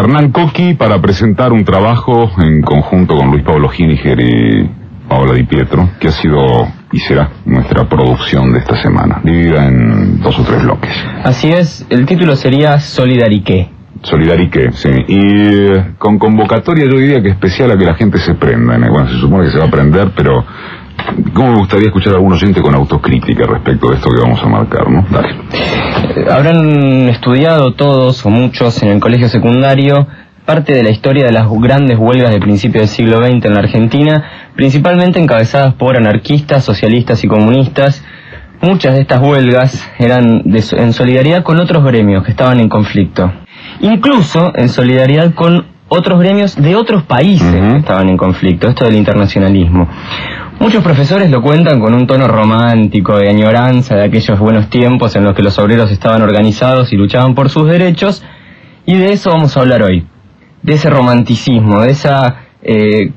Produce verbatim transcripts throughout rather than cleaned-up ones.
Hernán Cocchi para presentar un trabajo en conjunto con Luis Pablo Gininger y Paola Di Pietro, que ha sido y será nuestra producción de esta semana, dividida en dos o tres bloques. Así es, el título sería Solidariqué. Solidariqué, sí. Y eh, con convocatoria yo diría que especial a que la gente se prenda. Bueno, se supone que se va a prender, pero ¿cómo me gustaría escuchar a algún oyente con autocrítica respecto de esto que vamos a marcar, no? Dale. Habrán estudiado todos o muchos en el colegio secundario parte de la historia de las grandes huelgas de principios del siglo veinte en la Argentina, principalmente encabezadas por anarquistas, socialistas y comunistas. Muchas de estas huelgas eran de, en solidaridad con otros gremios que estaban en conflicto, incluso en solidaridad con otros gremios de otros países uh-huh. que estaban en conflicto, esto del internacionalismo. Muchos profesores lo cuentan con un tono romántico, de añoranza de aquellos buenos tiempos en los que los obreros estaban organizados y luchaban por sus derechos, y de eso vamos a hablar hoy, de ese romanticismo, de esa eh,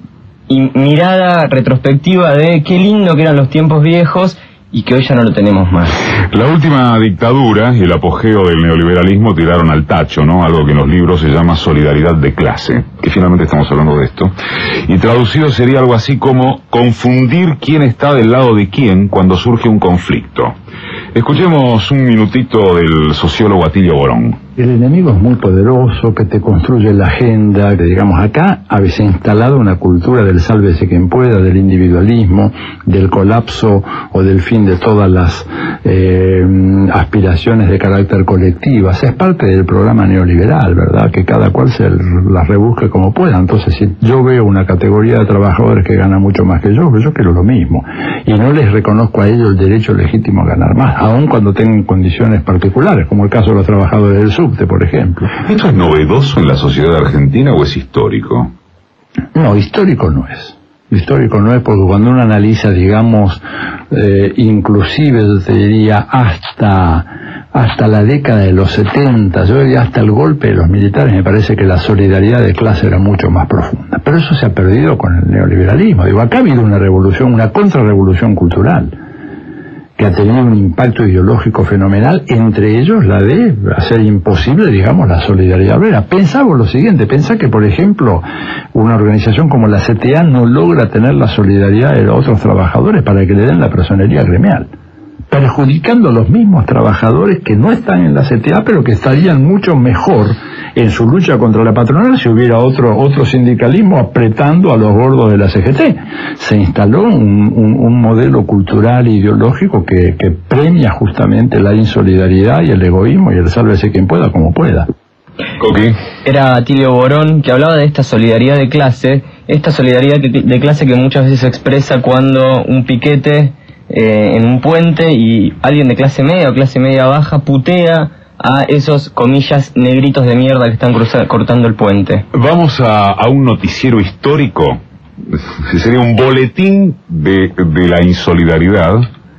mirada retrospectiva de qué lindo que eran los tiempos viejos y que hoy ya no lo tenemos más. La última dictadura y el apogeo del neoliberalismo tiraron al tacho, ¿no? Algo que en los libros se llama solidaridad de clase, que finalmente estamos hablando de esto. Y traducido sería algo así como confundir quién está del lado de quién cuando surge un conflicto. Escuchemos un minutito del sociólogo Atilio Borón. El enemigo es muy poderoso, que te construye la agenda, que digamos acá ha instalado una cultura del sálvese quien pueda, del individualismo, del colapso o del fin de todas las eh, aspiraciones de carácter colectivo. Es parte del programa neoliberal, ¿verdad? Que cada cual se las rebusque como pueda. Entonces, si yo veo una categoría de trabajadores que gana mucho más que yo, yo quiero lo mismo. Y no les reconozco a ellos el derecho legítimo a ganar más, aun cuando tengan condiciones particulares, como el caso de los trabajadores del subte, por ejemplo. ¿Esto es novedoso en la sociedad argentina o es histórico? No, histórico no es. Histórico no es porque cuando uno analiza, digamos, eh, inclusive yo te diría hasta hasta la década de los setenta, yo diría hasta el golpe de los militares, me parece que la solidaridad de clase era mucho más profunda. Pero eso se ha perdido con el neoliberalismo. Digo, acá ha habido una revolución, una contrarrevolución cultural, que ha tenido un impacto ideológico fenomenal, entre ellos la de hacer imposible, digamos, la solidaridad obrera. Pensamos lo siguiente, pensá que, por ejemplo, una organización como la C T A no logra tener la solidaridad de los otros trabajadores para que le den la personería gremial, perjudicando a los mismos trabajadores que no están en la C T A, pero que estarían mucho mejor en su lucha contra la patronal si hubiera otro otro sindicalismo apretando a los gordos de la C G T. Se instaló un, un, un modelo cultural e ideológico que, que premia justamente la insolidaridad y el egoísmo y el sálvese quien pueda como pueda. Okay. Era Atilio Borón, que hablaba de esta solidaridad de clase, esta solidaridad de clase que muchas veces se expresa cuando un piquete Eh, en un puente y alguien de clase media o clase media baja putea a esos, comillas, negritos de mierda que están cruza, cortando el puente. Vamos a, a un noticiero histórico, sería un boletín de, de la insolidaridad,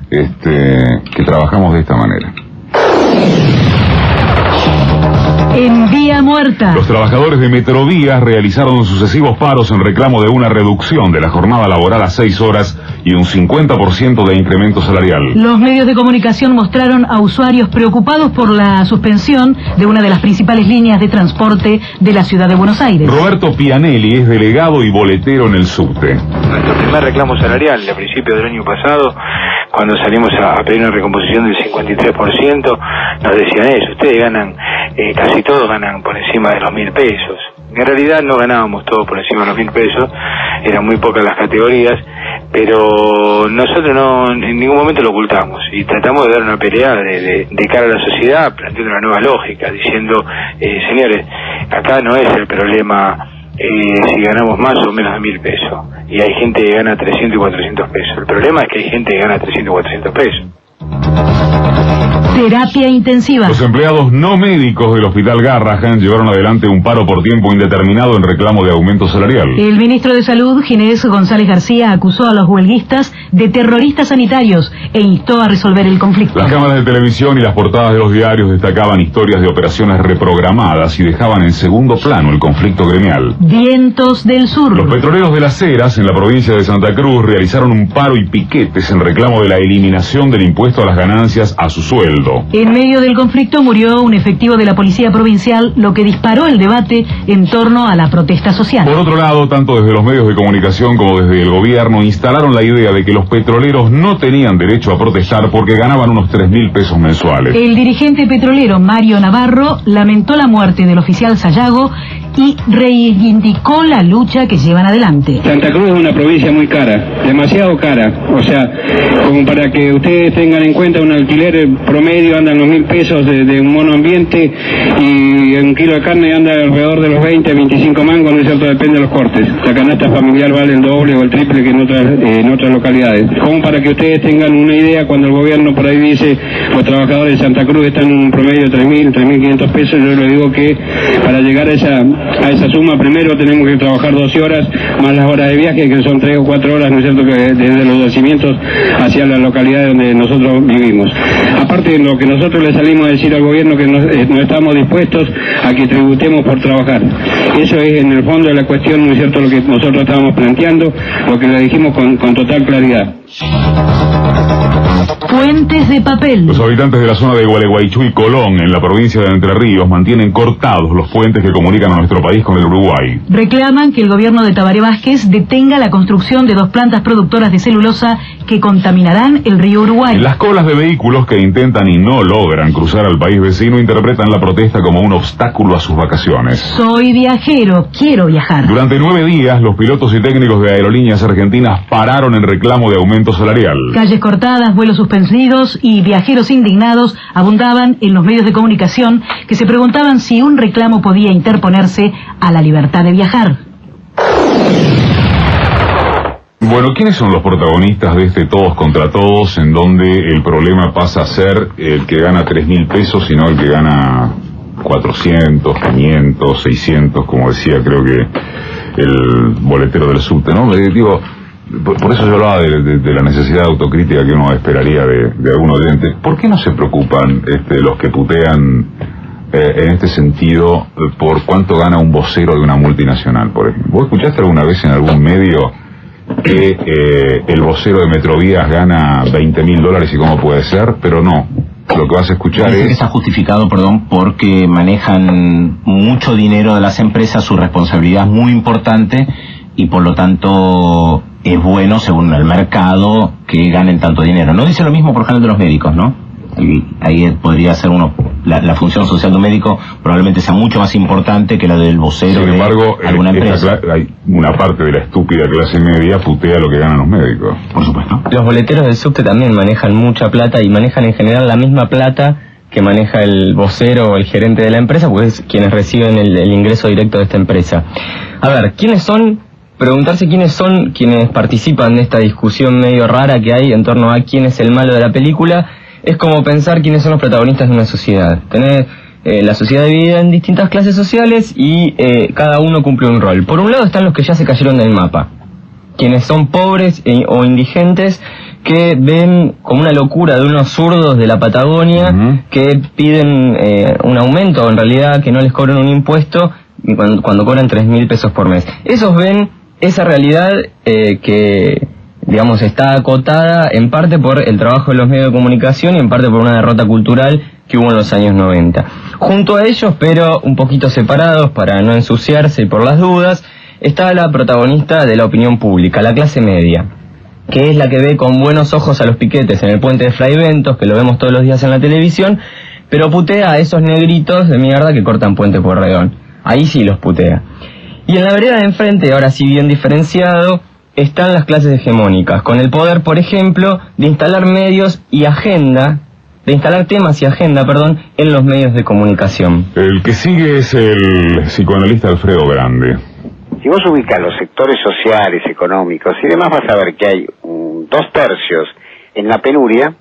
este, que trabajamos de esta manera. En Vía Muerta. Los trabajadores de Metrovías realizaron sucesivos paros en reclamo de una reducción de la jornada laboral a seis horas y un cincuenta por ciento de incremento salarial. Los medios de comunicación mostraron a usuarios preocupados por la suspensión de una de las principales líneas de transporte de la ciudad de Buenos Aires. Roberto Pianelli es delegado y boletero en el subte. Nuestro primer reclamo salarial, a principios del año pasado, cuando salimos a pedir una recomposición del cincuenta y tres por ciento, nos decían eso, ustedes ganan, eh, casi todos ganan por encima de los mil pesos. En realidad no ganábamos todos por encima de los mil pesos, eran muy pocas las categorías, pero nosotros no en ningún momento lo ocultamos y tratamos de dar una pelea de, de, de cara a la sociedad, planteando una nueva lógica, diciendo, eh, señores, acá no es el problema eh, si ganamos más o menos de mil pesos, y hay gente que gana trescientos y cuatrocientos pesos, el problema es que hay gente que gana trescientos y cuatrocientos pesos. Terapia intensiva. Los empleados no médicos del Hospital Garrahan llevaron adelante un paro por tiempo indeterminado en reclamo de aumento salarial. El ministro de Salud, Ginés González García, acusó a los huelguistas de terroristas sanitarios e instó a resolver el conflicto. Las cámaras de televisión y las portadas de los diarios destacaban historias de operaciones reprogramadas y dejaban en segundo plano el conflicto gremial. Vientos del Sur. Los petroleros de Las Heras, en la provincia de Santa Cruz, realizaron un paro y piquetes en reclamo de la eliminación del impuesto a las ganancias a su sueldo. sueldo. En medio del conflicto murió un efectivo de la Policía Provincial, lo que disparó el debate en torno a la protesta social. Por otro lado, tanto desde los medios de comunicación como desde el gobierno instalaron la idea de que los petroleros no tenían derecho a protestar porque ganaban unos tres mil pesos mensuales. El dirigente petrolero Mario Navarro lamentó la muerte del oficial Sayago y reivindicó la lucha que llevan adelante. Santa Cruz es una provincia muy cara, demasiado cara, o sea, como para que ustedes tengan en cuenta, un alquiler promedio anda en los mil pesos de, de un monoambiente, y un kilo de carne anda alrededor de los veinte, veinticinco mangos, no es cierto, depende de los cortes. La canasta familiar vale el doble o el triple que en otras, eh, en otras localidades. Como para que ustedes tengan una idea, cuando el gobierno por ahí dice los trabajadores de Santa Cruz están en un promedio de tres mil, tres mil quinientos pesos, yo le digo que para llegar a esa a esa suma primero tenemos que trabajar doce horas más las horas de viaje, que son tres o cuatro horas, ¿no es cierto?, que desde los yacimientos hacia la localidad donde nosotros vivimos. Aparte de lo que nosotros le salimos a decir al gobierno, que no, eh, no estamos dispuestos a que tributemos por trabajar. Eso es en el fondo de la cuestión, ¿no es cierto?, lo que nosotros estábamos planteando, lo que le dijimos con, con total claridad. Puentes de papel. Los habitantes de la zona de Gualeguaychú y Colón, en la provincia de Entre Ríos, mantienen cortados los puentes que comunican a nuestro país con el Uruguay. Reclaman que el gobierno de Tabaré Vázquez detenga la construcción de dos plantas productoras de celulosa que contaminarán el río Uruguay. Las colas de vehículos que intentan y no logran cruzar al país vecino interpretan la protesta como un obstáculo a sus vacaciones. Soy viajero, quiero viajar. Durante nueve días, los pilotos y técnicos de aerolíneas argentinas pararon en reclamo de aumento salarial. Calles cortadas, vuelos suspendidos y viajeros indignados abundaban en los medios de comunicación que se preguntaban si un reclamo podía interponerse a la libertad de viajar. Bueno, ¿quiénes son los protagonistas de este todos contra todos, en donde el problema pasa a ser el que gana tres mil pesos y no el que gana cuatrocientos, quinientos, seiscientos, como decía creo que el boletero del subte, ¿no? Eh, digo, por, por eso yo hablaba de, de, de la necesidad de autocrítica que uno esperaría de, de algún oyente. ¿Por qué no se preocupan este, los que putean eh, en este sentido por cuánto gana un vocero de una multinacional, por ejemplo? ¿Vos escuchaste alguna vez en algún medio que eh, el vocero de Metrovías gana veinte mil dólares y cómo puede ser? Pero no, lo que vas a escuchar Dice es... que está justificado, perdón, porque manejan mucho dinero de las empresas, su responsabilidad es muy importante y por lo tanto es bueno, según el mercado, que ganen tanto dinero. No dice lo mismo, por ejemplo, de los médicos, ¿no? Y ahí podría ser uno, la, la función social de un médico probablemente sea mucho más importante que la del vocero. Sin embargo, de alguna empresa. Hay una parte de la estúpida clase media putea lo que ganan los médicos. Por supuesto. Los boleteros del subte también manejan mucha plata y manejan en general la misma plata que maneja el vocero o el gerente de la empresa, porque es quienes reciben el, el ingreso directo de esta empresa. A ver, ¿quiénes son? Preguntarse quiénes son quienes participan de esta discusión medio rara que hay en torno a quién es el malo de la película es como pensar quiénes son los protagonistas de una sociedad. Tener eh, la sociedad dividida en distintas clases sociales y eh, cada uno cumple un rol. Por un lado están los que ya se cayeron del mapa, quienes son pobres e, o indigentes, que ven como una locura de unos zurdos de la Patagonia, uh-huh, que piden eh, un aumento, en realidad que no les cobren un impuesto cuando, cuando cobran tres mil pesos por mes. Esos ven esa realidad eh, que, digamos, está acotada en parte por el trabajo de los medios de comunicación y en parte por una derrota cultural que hubo en los años noventa. Junto a ellos, pero un poquito separados para no ensuciarse y por las dudas, está la protagonista de la opinión pública, la clase media, que es la que ve con buenos ojos a los piquetes en el puente de Fray Bentos, que lo vemos todos los días en la televisión, pero putea a esos negritos de mierda que cortan Puente Pueyrredón. Ahí sí los putea. Y en la vereda de enfrente, ahora sí bien diferenciado, están las clases hegemónicas, con el poder, por ejemplo, de instalar medios y agenda, de instalar temas y agenda, perdón, en los medios de comunicación. El que sigue es el psicoanalista Alfredo Grande. Si vos ubicas los sectores sociales, económicos y demás, vas a ver que hay um, dos tercios en la penuria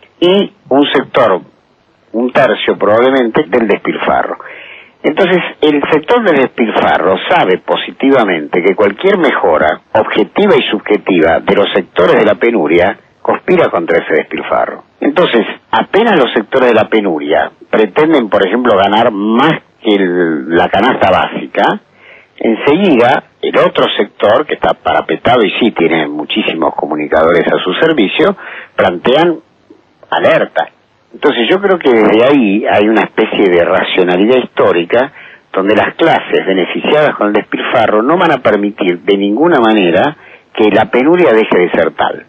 y un sector, un tercio probablemente, del despilfarro. Entonces, el sector del despilfarro sabe positivamente que cualquier mejora objetiva y subjetiva de los sectores de la penuria conspira contra ese despilfarro. Entonces, apenas los sectores de la penuria pretenden, por ejemplo, ganar más que el, la canasta básica, enseguida el otro sector, que está parapetado y sí tiene muchísimos comunicadores a su servicio, plantean alerta. Entonces yo creo que desde ahí hay una especie de racionalidad histórica donde las clases beneficiadas con el despilfarro no van a permitir de ninguna manera que la penuria deje de ser tal.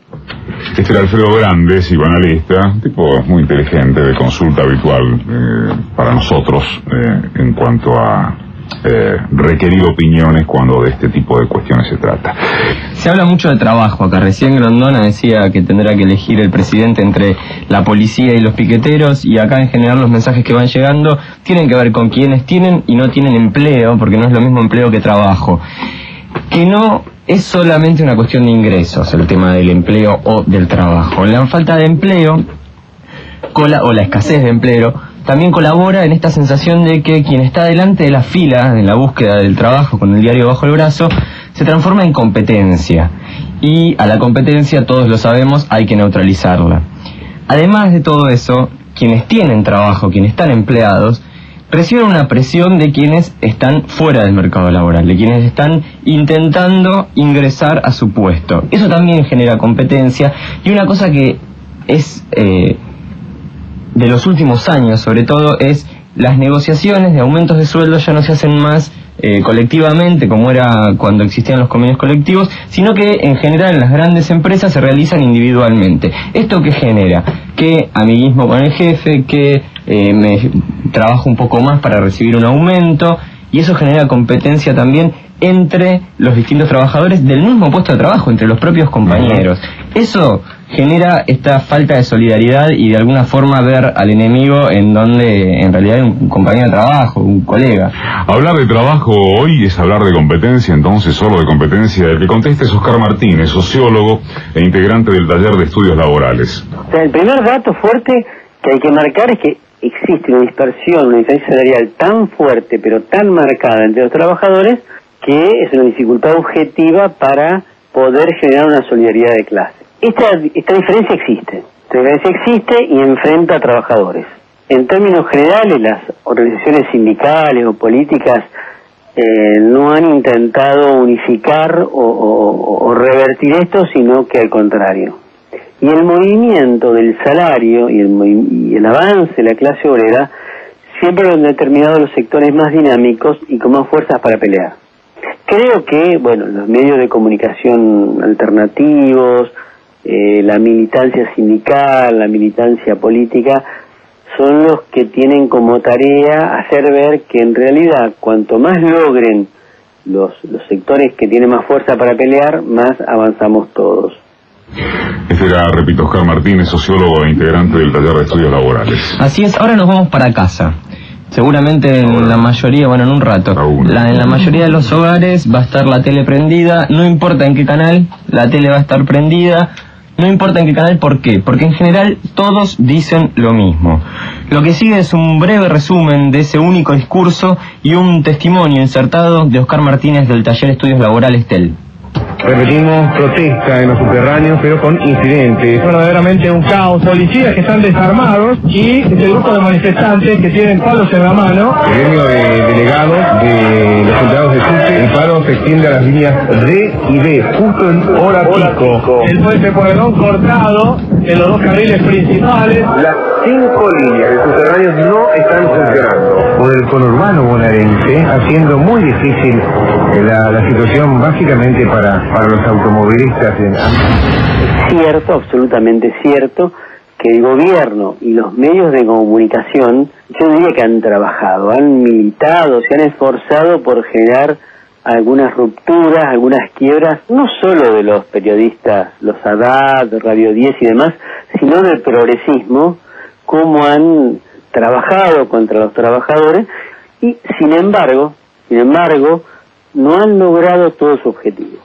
Este era Alfredo Grande, psicoanalista, tipo muy inteligente, de consulta habitual eh, para nosotros eh, en cuanto a eh, requerir opiniones cuando de este tipo de cuestiones se trata. Se habla mucho de trabajo acá. Recién Grondona decía que tendrá que elegir el presidente entre la policía y los piqueteros, y acá en general los mensajes que van llegando tienen que ver con quienes tienen y no tienen empleo, porque no es lo mismo empleo que trabajo. Que no es solamente una cuestión de ingresos el tema del empleo o del trabajo. La falta de empleo cola, o la escasez de empleo también colabora en esta sensación de que quien está delante de la fila en la búsqueda del trabajo con el diario bajo el brazo se transforma en competencia, y a la competencia, todos lo sabemos, hay que neutralizarla. Además de todo eso, quienes tienen trabajo, quienes están empleados, reciben una presión de quienes están fuera del mercado laboral, de quienes están intentando ingresar a su puesto. Eso también genera competencia, y una cosa que es eh, de los últimos años, sobre todo, es las negociaciones de aumentos de sueldo ya no se hacen más eh, colectivamente, como era cuando existían los convenios colectivos, sino que en general en las grandes empresas se realizan individualmente. ¿Esto qué genera? Que amiguismo con el jefe, que eh, me trabajo un poco más para recibir un aumento, y eso genera competencia también entre los distintos trabajadores del mismo puesto de trabajo, entre los propios compañeros. Eso genera esta falta de solidaridad y de alguna forma ver al enemigo en donde en realidad es un compañero de trabajo, un colega. Hablar de trabajo hoy es hablar de competencia, entonces solo de competencia. El que conteste es Oscar Martínez, sociólogo e integrante del taller de estudios laborales. O sea, el primer dato fuerte que hay que marcar es que existe una dispersión, una diferencia salarial tan fuerte pero tan marcada entre los trabajadores que es una dificultad objetiva para poder generar una solidaridad de clase. Esta, esta diferencia existe, esta diferencia existe y enfrenta a trabajadores. En términos generales, las organizaciones sindicales o políticas eh, no han intentado unificar o, o, o revertir esto, sino que al contrario. Y el movimiento del salario y el, y el avance de la clase obrera siempre lo han determinado los sectores más dinámicos y con más fuerzas para pelear. Creo que, bueno, los medios de comunicación alternativos, eh, la militancia sindical, la militancia política, son los que tienen como tarea hacer ver que en realidad cuanto más logren los, los sectores que tienen más fuerza para pelear, más avanzamos todos. Este era, repito, Oscar Martínez, sociólogo e integrante del taller de estudios laborales. Así es, ahora nos vamos para casa. Seguramente en la mayoría, bueno, en un rato, la, en la mayoría de los hogares va a estar la tele prendida, no importa en qué canal, la tele va a estar prendida, no importa en qué canal. ¿Por qué? Porque en general todos dicen lo mismo. Lo que sigue es un breve resumen de ese único discurso y un testimonio insertado de Oscar Martínez del taller de estudios laborales T E L. Repetimos, protesta en los subterráneos, pero con incidentes. Verdaderamente un caos. Policías que están desarmados y este grupo de manifestantes que tienen palos en la mano. El gremio de delegados de los empleados de SUTE, el paro se extiende a las líneas D y D, justo en hora pico. El puente Pueyrredón cortado en los dos carriles principales. Las cinco líneas de subterráneos no están funcionando. Por el conurbano bonaerense, haciendo muy difícil la, la situación básicamente para para los automovilistas. En... Es cierto, absolutamente cierto, que el gobierno y los medios de comunicación, yo diría que han trabajado, han militado, se han esforzado por generar algunas rupturas, algunas quiebras, no solo de los periodistas, los Haddad, Radio diez y demás, sino del progresismo, cómo han trabajado contra los trabajadores y, sin embargo, sin embargo, no han logrado todo su objetivo.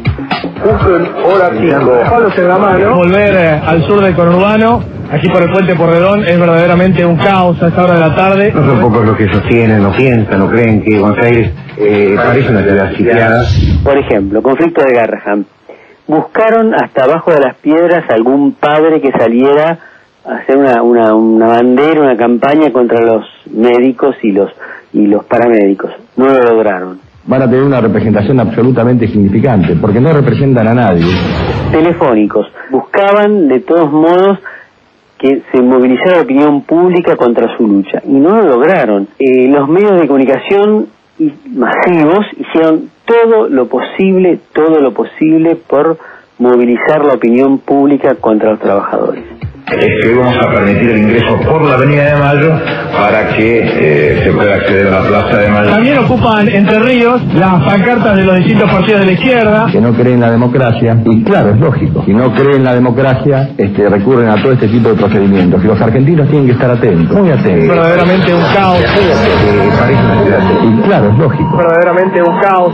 Justo en hora pico, palos en la mano. Volver eh, al sur del conurbano, aquí por el puente Pueyrredón, es verdaderamente un caos a esta hora de la tarde. No son pocos los que sostienen, o piensan, o creen que Buenos Aires eh, parece una ciudad sitiada. Por ejemplo, conflicto de Garrahan. Buscaron hasta abajo de las piedras algún padre que saliera a hacer una, una, una bandera, una campaña contra los médicos y los, y los paramédicos. No lo lograron. Van a tener una representación absolutamente insignificante, porque no representan a nadie. Telefónicos. Buscaban, de todos modos, que se movilizara la opinión pública contra su lucha, y no lo lograron. Eh, los medios de comunicación y masivos hicieron todo lo posible, todo lo posible por movilizar la opinión pública contra los trabajadores. Es que vamos a permitir el ingreso por la Avenida de Mayo para que eh, se pueda acceder a la Plaza de Mayo. También ocupan Entre Ríos las pancartas de los distintos partidos de la izquierda. Que no creen en la democracia, y claro, es lógico, si no creen en la democracia, este, recurren a todo este tipo de procedimientos, y los argentinos tienen que estar atentos, muy atentos. Verdaderamente un caos. Eh, parece una ciudad, y claro, es lógico. Verdaderamente un caos.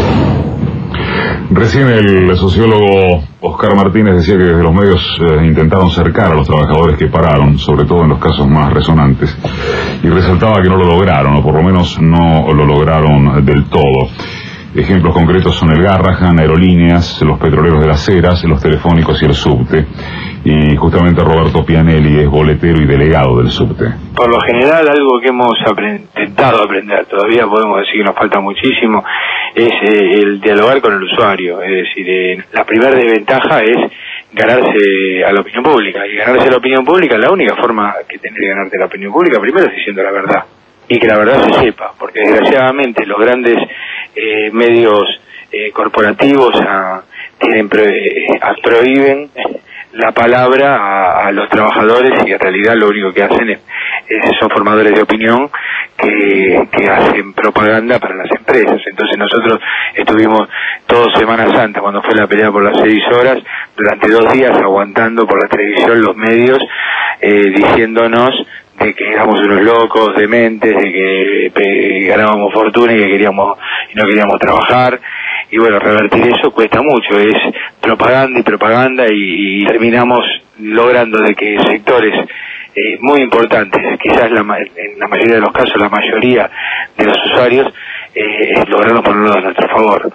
Recién el sociólogo Oscar Martínez decía que desde los medios eh, intentaron cercar a los trabajadores que pararon, sobre todo en los casos más resonantes, y resaltaba que no lo lograron, o por lo menos no lo lograron del todo. Ejemplos concretos son el Garrahan, Aerolíneas, los petroleros de las Heras, los telefónicos y el subte. Y justamente Roberto Pianelli es boletero y delegado del subte. Por lo general, algo que hemos aprend- intentado aprender, todavía podemos decir que nos falta muchísimo, es eh, el dialogar con el usuario. Es decir, eh, la primera desventaja es ganarse a la opinión pública. Y ganarse a la opinión pública, la única forma que tenés de ganarte a la opinión pública, primero es diciendo la verdad. Y que la verdad se sepa, porque desgraciadamente los grandes eh, medios eh, corporativos a, tienen pro, eh, a, prohíben la palabra a, a los trabajadores, y en realidad lo único que hacen es, es son formadores de opinión que, que hacen propaganda para las empresas. Entonces nosotros estuvimos todo Semana Santa, cuando fue la pelea por las seis horas, durante dos días aguantando por la televisión los medios eh, diciéndonos de que éramos unos locos, dementes, de que pe, ganábamos fortuna y que queríamos y no queríamos trabajar. Y bueno, revertir eso cuesta mucho, es propaganda y propaganda, y, y terminamos logrando de que sectores eh, muy importantes, quizás la, en la mayoría de los casos la mayoría de los usuarios, eh, lograron ponerlo a nuestro favor.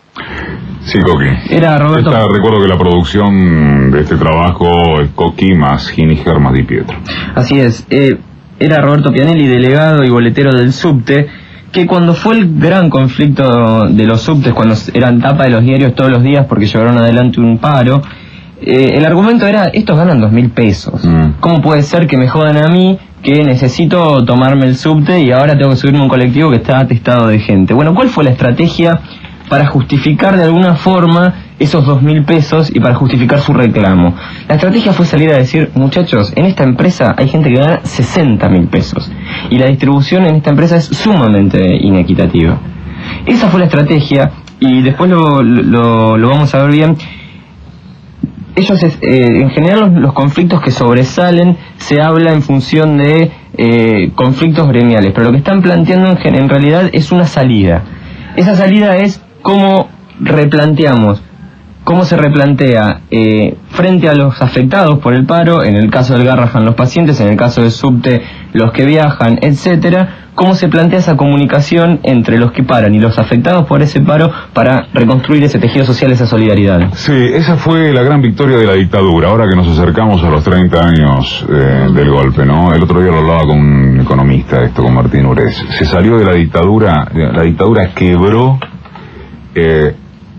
Sí, Coqui. Era Roberto. Esta, recuerdo que la producción de este trabajo es Coqui más Giniger más Di Pietro. Así es. Eh, era Roberto Pianelli, delegado y boletero del subte, que cuando fue el gran conflicto de los subtes, cuando eran tapa de los diarios todos los días porque llevaron adelante un paro, eh, el argumento era: estos ganan dos mil pesos. Mm. ¿Cómo puede ser que me jodan a mí, que necesito tomarme el subte y ahora tengo que subirme a un colectivo que está atestado de gente? Bueno, ¿cuál fue la estrategia para justificar de alguna forma esos dos mil pesos y para justificar su reclamo? La estrategia fue salir a decir: muchachos, en esta empresa hay gente que gana sesenta mil pesos y la distribución en esta empresa es sumamente inequitativa. Esa fue la estrategia, y después lo, lo, lo vamos a ver bien. Ellos, eh, en general, los, los conflictos que sobresalen se habla en función de eh, conflictos gremiales, pero lo que están planteando en, en realidad es una salida. Esa salida es cómo replanteamos, cómo se replantea eh, frente a los afectados por el paro, en el caso del Garrahan los pacientes, en el caso del subte los que viajan, etcétera, cómo se plantea esa comunicación entre los que paran y los afectados por ese paro para reconstruir ese tejido social, esa solidaridad. Sí, esa fue la gran victoria de la dictadura, ahora que nos acercamos a los treinta años eh, del golpe, ¿no? El otro día lo hablaba con un economista, esto con Martín Urez. Se salió de la dictadura, la dictadura quebró eh,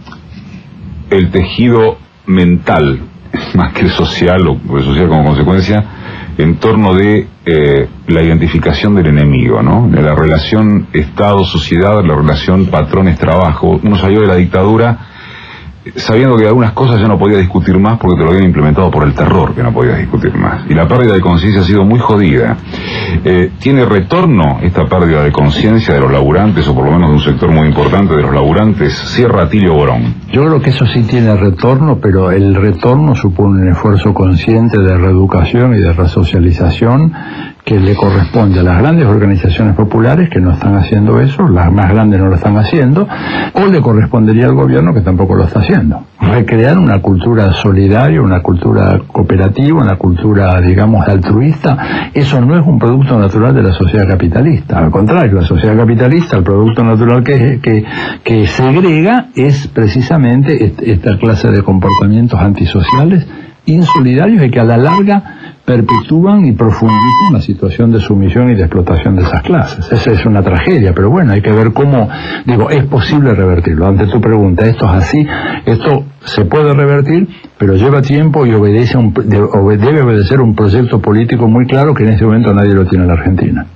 el tejido mental, más que social, o social como consecuencia, en torno de eh, la identificación del enemigo, ¿no? De la relación Estado-sociedad, la relación patrones-trabajo. Uno salió de la dictadura sabiendo que algunas cosas ya no podía discutir más porque te lo habían implementado por el terror, que no podías discutir más. Y la pérdida de conciencia ha sido muy jodida. Eh, ¿Tiene retorno esta pérdida de conciencia de los laburantes, o por lo menos de un sector muy importante de los laburantes? Cierra Tilio Borón. Yo creo que eso sí tiene retorno, pero el retorno supone un esfuerzo consciente de reeducación y de resocialización que le corresponde a las grandes organizaciones populares, que no están haciendo eso, las más grandes no lo están haciendo, o le correspondería al gobierno, que tampoco lo está haciendo. Recrear una cultura solidaria, una cultura cooperativa, una cultura, digamos, altruista. Eso no es un producto natural de la sociedad capitalista. Al contrario, la sociedad capitalista, el producto natural que, que, que segrega es precisamente esta clase de comportamientos antisociales, insolidarios, y que a la larga perpetúan y profundizan la situación de sumisión y de explotación de esas clases. Esa es una tragedia, pero bueno, hay que ver cómo, digo, es posible revertirlo. Ante tu pregunta, esto es así, esto se puede revertir, pero lleva tiempo y obedece a un, debe obedecer un proyecto político muy claro que en este momento nadie lo tiene en la Argentina.